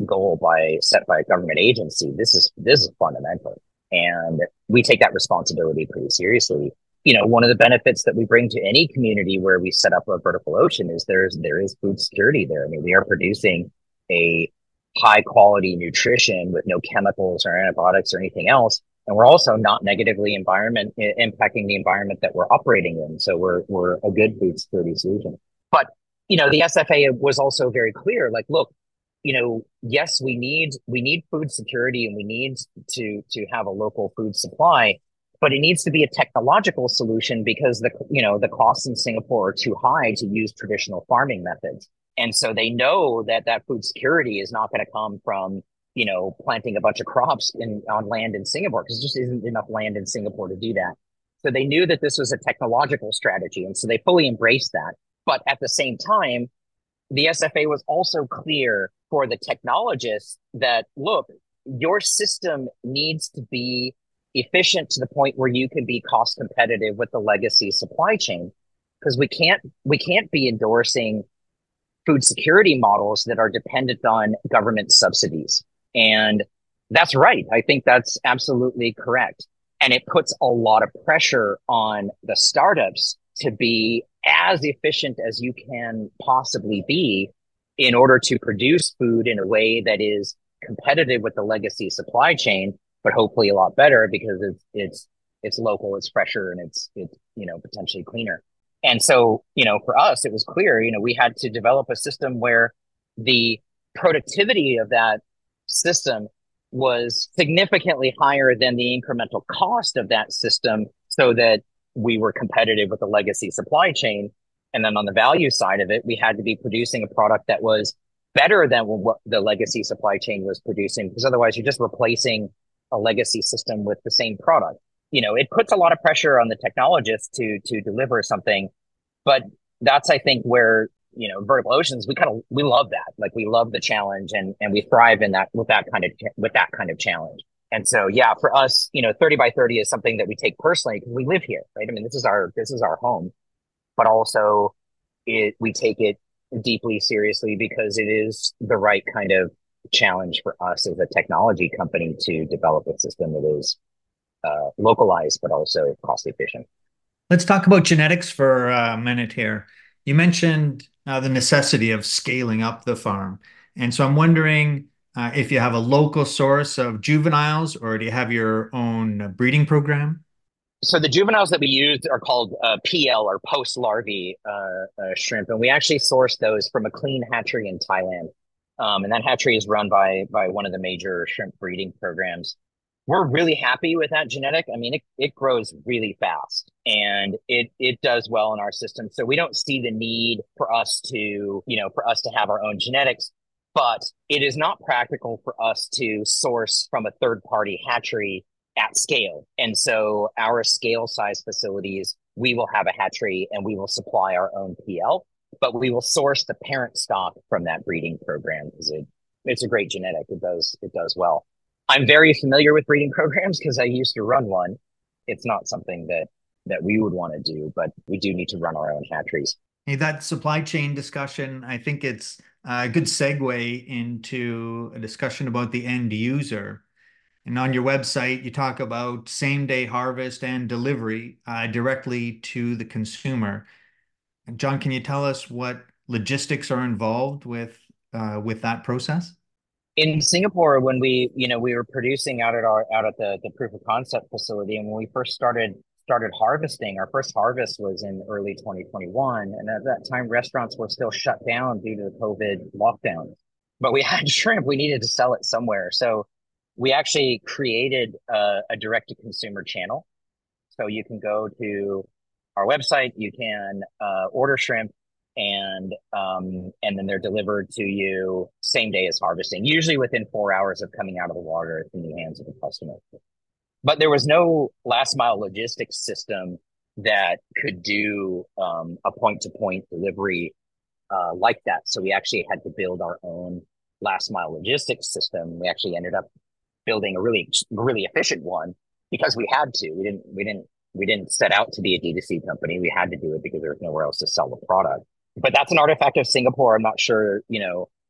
goal by set by a government agency, this is this is fundamental. And we take that responsibility pretty seriously. You know, one of the benefits that we bring to any community where we set up a vertical ocean is there's there is food security there. I mean, we are producing a high quality nutrition with no chemicals or antibiotics or anything else. And we're also not negatively environment impacting the environment that we're operating in. So we're we're a good food security solution. But, you know, the S F A was also very clear, like, look, you know, yes, we need we need food security and we need to to have a local food supply, but it needs to be a technological solution because the you know the costs in Singapore are too high to use traditional farming methods. And so they know that that food security is not going to come from, you know, planting a bunch of crops in on land in Singapore, because there just isn't enough land in Singapore to do that. So they knew that this was a technological strategy, and so they fully embraced that. But at the same time, the S F A was also clear for the technologists that, look, your system needs to be efficient to the point where you can be cost competitive with the legacy supply chain, because we can't we can't be endorsing food security models that are dependent on government subsidies. And that's right. I think that's absolutely correct. And it puts a lot of pressure on the startups to be as efficient as you can possibly be in order to produce food in a way that is competitive with the legacy supply chain, but hopefully a lot better because it's it's it's local, it's fresher, and it's it's you know potentially cleaner. And so, you know, for us, it was clear, you know, we had to develop a system where the productivity of that system was significantly higher than the incremental cost of that system, so that we were competitive with the legacy supply chain. And then on the value side of it, we had to be producing a product that was better than what the legacy supply chain was producing, because otherwise you're just replacing a legacy system with the same product. You know, it puts a lot of pressure on the technologists to to deliver something, but that's, I think, where, you know, Vertical Oceans, we kind of, we love that. Like, we love the challenge, and and we thrive in that, with that kind of, with that kind of challenge. And so, yeah, for us, you know, thirty by thirty is something that we take personally because we live here, right? I mean, this is our, this is our home, but also it, we take it deeply seriously because it is the right kind of challenge for us as a technology company to develop a system that is uh, localized, but also cost efficient. Let's talk about genetics for a minute here. You mentioned uh, the necessity of scaling up the farm. And so I'm wondering uh, if you have a local source of juveniles, or do you have your own breeding program? So the juveniles that we use are called uh, P L, or post larvae uh, uh, shrimp. And we actually source those from a clean hatchery in Thailand. Um, and that hatchery is run by, by one of the major shrimp breeding programs. We're really happy with that genetic. I mean, it, it grows really fast, and it, it does well in our system. So we don't see the need for us to, you know, for us to have our own genetics, but it is not practical for us to source from a third party hatchery at scale. And so our scale size facilities, we will have a hatchery and we will supply our own P L, but we will source the parent stock from that breeding program because it, it's a great genetic. It does, it does well. I'm very familiar with breeding programs because I used to run one. It's not something that that we would want to do, but we do need to run our own hatcheries. Hey, that supply chain discussion, I think it's a good segue into a discussion about the end user. And on your website, you talk about same day harvest and delivery uh, directly to the consumer. And John, can you tell us what logistics are involved with uh, with that process? In Singapore, when we, you know, we were producing out at our out at the, the proof of concept facility, and when we first started started harvesting, our first harvest was in early twenty twenty-one, and at that time, restaurants were still shut down due to the COVID lockdown. But we had shrimp; we needed to sell it somewhere, so we actually created a, a direct to consumer channel. So you can go to our website, you can uh, order shrimp, and um, and then they're delivered to you same day as harvesting, usually within four hours of coming out of the water in the hands of the customer. But there was no last mile logistics system that could do um, a point to point delivery uh, like that. So we actually had to build our own last mile logistics system. We actually ended up building a really really efficient one because we had to. We didn't we didn't we didn't set out to be a D two C company. We had to do it because there was nowhere else to sell the product. But that's an artifact of Singapore. I'm not sure, you know,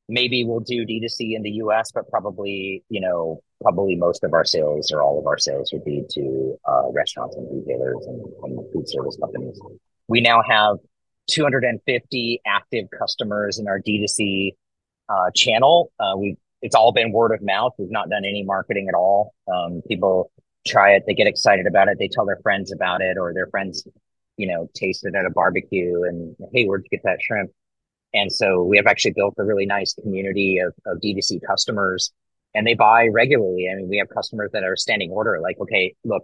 Maybe we'll do D two C in the U S, but probably, you know, probably most of our sales or all of our sales would be to uh, restaurants and retailers and, and food service companies. We now have two hundred fifty active customers in our D two C uh, channel. Uh, we It's all been word of mouth. We've not done any marketing at all. Um, people try it, they get excited about it, they tell their friends about it, or their friends, you know, taste it at a barbecue and, hey, where'd you get that shrimp? And so we have actually built a really nice community of, of D two C customers, and they buy regularly. I mean, we have customers that are standing order, like, okay, look,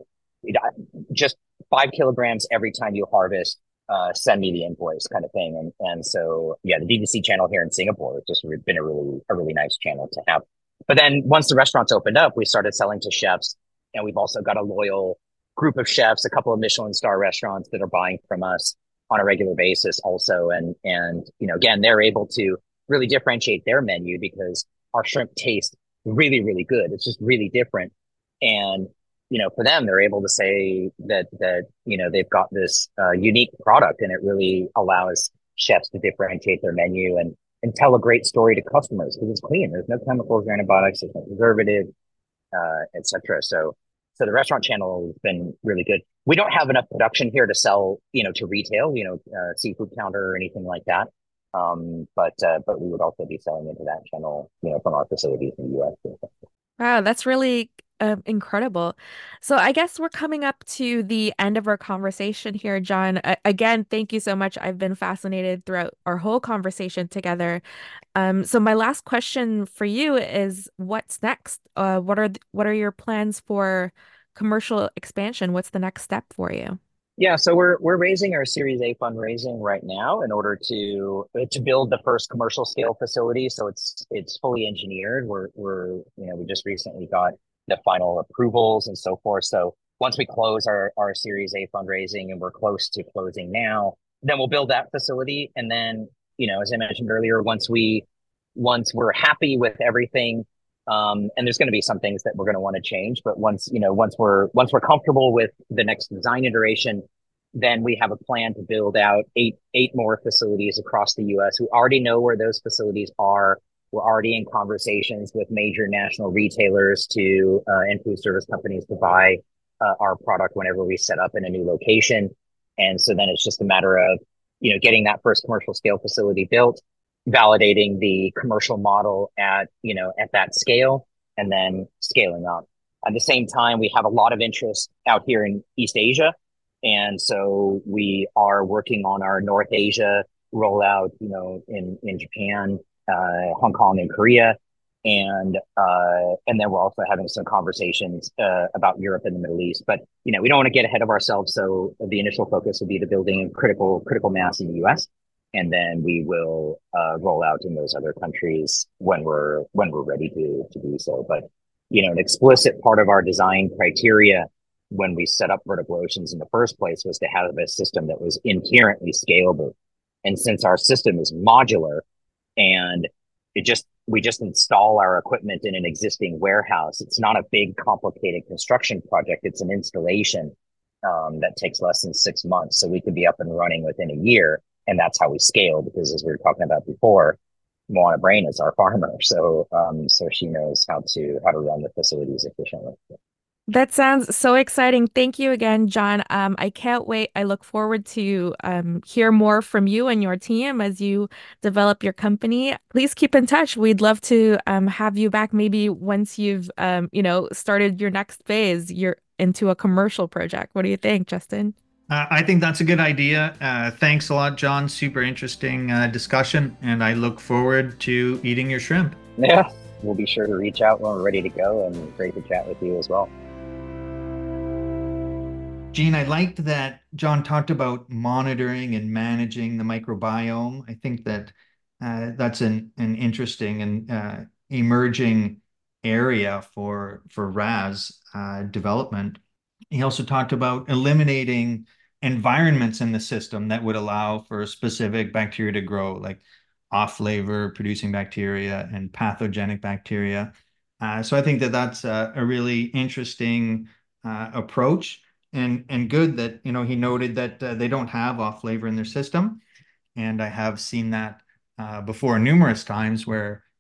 just five kilograms every time you harvest, uh, send me the invoice kind of thing. And, and so, yeah, the D two C channel here in Singapore has just been a really, a really nice channel to have. But then once the restaurants opened up, we started selling to chefs, and we've also got a loyal group of chefs, a couple of Michelin star restaurants that are buying from us on a regular basis also. And, and, you know, again, they're able to really differentiate their menu because our shrimp tastes really, really good. It's just really different. And, you know, for them, they're able to say that, that, you know, they've got this uh, unique product, and it really allows chefs to differentiate their menu and, and tell a great story to customers because it's clean. There's no chemicals or antibiotics, there's no preservative, uh, et cetera. So, so the restaurant channel has been really good. We don't have enough production here to sell, you know, to retail, you know, uh, seafood counter or anything like that. Um, but uh, but we would also be selling into that channel, you know, from our facilities in the U S. Wow, that's really um, incredible. So I guess we're coming up to the end of our conversation here, John. A- again, thank you so much. I've been fascinated throughout our whole conversation together. Um, so my last question for you is, what's next? Uh, what are th- what are your plans for commercial expansion? What's the next step for you? Yeah, so we're we're raising our Series A fundraising right now in order to to build the first commercial scale facility. So it's it's fully engineered. We're we're you know we just recently got the final approvals and so forth. So once we close our our Series A fundraising, and we're close to closing now, then we'll build that facility. And then, you know, as I mentioned earlier, once we once we're happy with everything, um, and there's going to be some things that we're going to want to change, but once, you know, once we're, once we're comfortable with the next design iteration, then we have a plan to build out eight, eight more facilities across the U S. We already know where those facilities are. We're already in conversations with major national retailers to, uh, and food service companies to buy, uh, our product whenever we set up in a new location. And so then it's just a matter of, you know, getting that first commercial scale facility built, validating the commercial model at, you know, at that scale, and then scaling up. At the same time, we have a lot of interest out here in East Asia. And so we are working on our North Asia rollout, you know, in, in Japan, uh, Hong Kong and Korea. And, uh, and then we're also having some conversations, uh, about Europe and the Middle East, but, you know, we don't want to get ahead of ourselves. So the initial focus will be the building critical, critical mass in the U S. And then we will, uh, roll out in those other countries when we're, when we're ready to, to do so. But, you know, an explicit part of our design criteria when we set up Vertical Oceans in the first place was to have a system that was inherently scalable. And since our system is modular, and it just, we just install our equipment in an existing warehouse, it's not a big, complicated construction project. It's an installation um, that takes less than six months. So we could be up and running within a year. And that's how we scale, because as we were talking about before, Moana Brain is our farmer. So, um, so she knows how to, how to run the facilities efficiently. That sounds so exciting. Thank you again, John. Um, I can't wait. I look forward to um, hear more from you and your team as you develop your company. Please keep in touch. We'd love to um, have you back maybe once you've um, you know, started your next phase. You're into a commercial project. What do you think, Justin? Uh, I think that's a good idea. Uh, thanks a lot, John. Super interesting uh, discussion, and I look forward to eating your shrimp. Yeah, we'll be sure to reach out when we're ready to go, and great to chat with you as well. Gene, I liked that John talked about monitoring and managing the microbiome. I think that uh, that's an, an interesting and uh, emerging area for, for R A S uh, development. He also talked about eliminating environments in the system that would allow for a specific bacteria to grow, like off-flavor producing bacteria and pathogenic bacteria. Uh, so I think that that's a, a really interesting uh, approach. And, and good that, you know, he noted that uh, they don't have off flavor in their system. And I have seen that uh, before numerous times where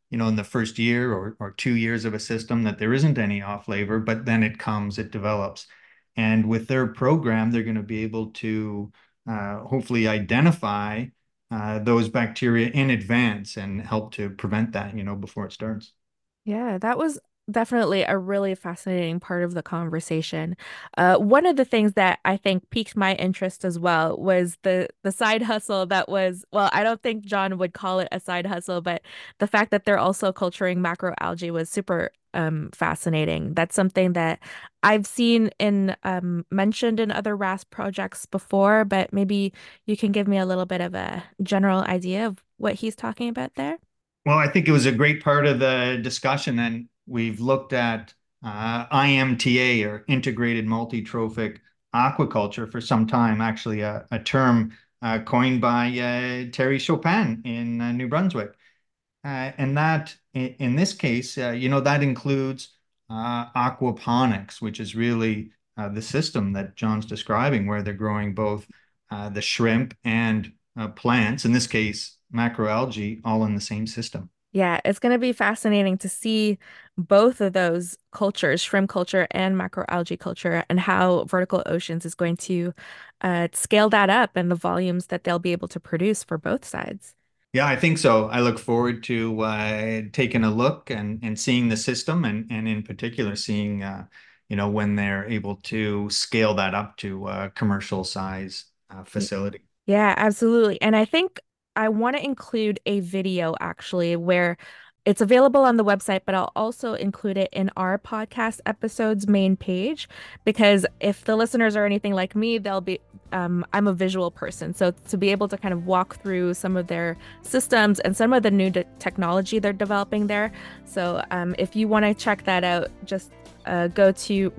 you know, in the first year or, or two years of a system that there isn't any off labor, but then it comes, it develops. And with their program, they're going to be able to uh, hopefully identify uh, those bacteria in advance and help to prevent that, you know, before it starts. Yeah, that was definitely a really fascinating part of the conversation. Uh, one of the things that I think piqued my interest as well was the the side hustle that was, well, I don't think John would call it a side hustle, but the fact that they're also culturing macroalgae was super um, fascinating. That's something that I've seen in um, mentioned in other R A S projects before, but maybe you can give me a little bit of a general idea of what he's talking about there. Well, I think it was a great part of the discussion, and we've looked at uh, I M T A, or integrated multi-trophic aquaculture, for some time, actually a, a term uh, coined by uh, Terry Chopin in uh, New Brunswick. Uh, and that, in, in this case, uh, you know, that includes uh, aquaponics, which is really uh, the system that John's describing, where they're growing both uh, the shrimp and uh, plants, in this case, macroalgae, all in the same system. Yeah, it's going to be fascinating to see both of those cultures, shrimp culture and macroalgae culture, and how Vertical Oceans is going to uh, scale that up and the volumes that they'll be able to produce for both sides. Yeah, I think so. I look forward to uh, taking a look and, and seeing the system, and, and in particular seeing, uh, you know, when they're able to scale that up to a commercial size uh, facility. Yeah, absolutely. And I think I want to include a video actually where it's available on the website, but I'll also include it in our podcast episode's main page, because if the listeners are anything like me, they'll be um, I'm a visual person. So to be able to kind of walk through some of their systems and some of the new technology they're developing there. So um, if you want to check that out, just Uh, go to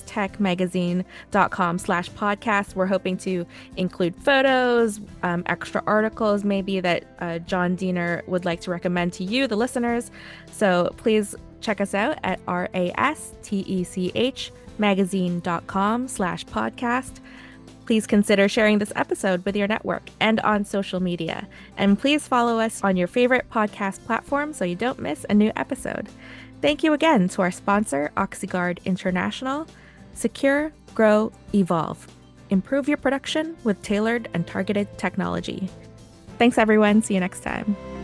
rastechmagazine.com slash podcast. We're hoping to include photos, um, extra articles maybe that uh, John Diener would like to recommend to you, the listeners. So please check us out at R-A-S-T-E-C-H magazine.com slash podcast. Please consider sharing this episode with your network and on social media. And please follow us on your favorite podcast platform so you don't miss a new episode. Thank you again to our sponsor, Oxygard International. Secure, grow, evolve. Improve your production with tailored and targeted technology. Thanks, everyone. See you next time.